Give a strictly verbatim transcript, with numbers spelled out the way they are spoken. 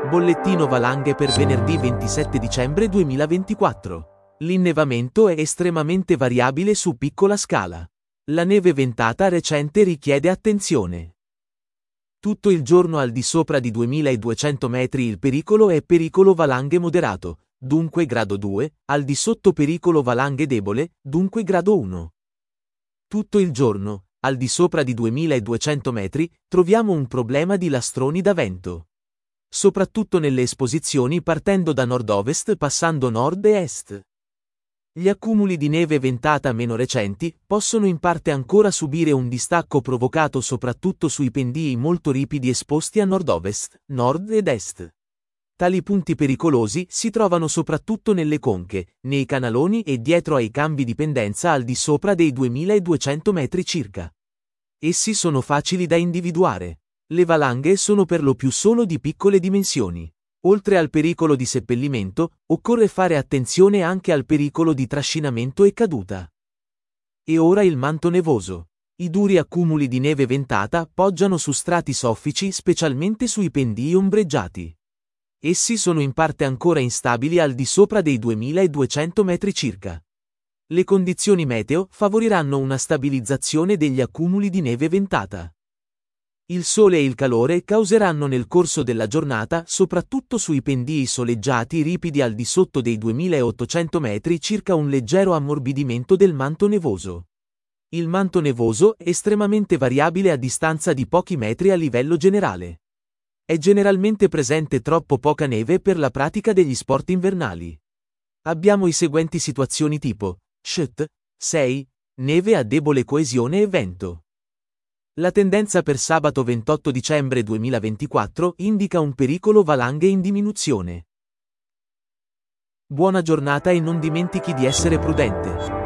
Bollettino valanghe per venerdì ventisette dicembre duemilaventiquattro. L'innevamento è estremamente variabile su piccola scala. La neve ventata recente richiede attenzione. Tutto il giorno al di sopra di duemiladuecento metri il pericolo è pericolo valanghe moderato, dunque grado due, al di sotto pericolo valanghe debole, dunque grado uno. Tutto il giorno, al di sopra di duemiladuecento metri, troviamo un problema di lastroni da vento. Soprattutto nelle esposizioni partendo da nord-ovest passando nord e est. Gli accumuli di neve ventata meno recenti possono in parte ancora subire un distacco provocato soprattutto sui pendii molto ripidi esposti a nord-ovest, nord ed est. Tali punti pericolosi si trovano soprattutto nelle conche, nei canaloni e dietro ai cambi di pendenza al di sopra dei duemiladuecento metri circa. Essi sono facili da individuare. Le valanghe sono per lo più solo di piccole dimensioni. Oltre al pericolo di seppellimento, occorre fare attenzione anche al pericolo di trascinamento e caduta. E ora il manto nevoso. I duri accumuli di neve ventata poggiano su strati soffici specialmente sui pendii ombreggiati. Essi sono in parte ancora instabili al di sopra dei duemiladuecento metri circa. Le condizioni meteo favoriranno una stabilizzazione degli accumuli di neve ventata. Il sole e il calore causeranno nel corso della giornata, soprattutto sui pendii soleggiati ripidi al di sotto dei duemilaottocento metri, circa un leggero ammorbidimento del manto nevoso. Il manto nevoso è estremamente variabile a distanza di pochi metri a livello generale. È generalmente presente troppo poca neve per la pratica degli sport invernali. Abbiamo i seguenti situazioni tipo: S H T sei, neve a debole coesione e vento. La tendenza per sabato ventotto dicembre duemilaventiquattro indica un pericolo valanghe in diminuzione. Buona giornata e non dimentichi di essere prudente.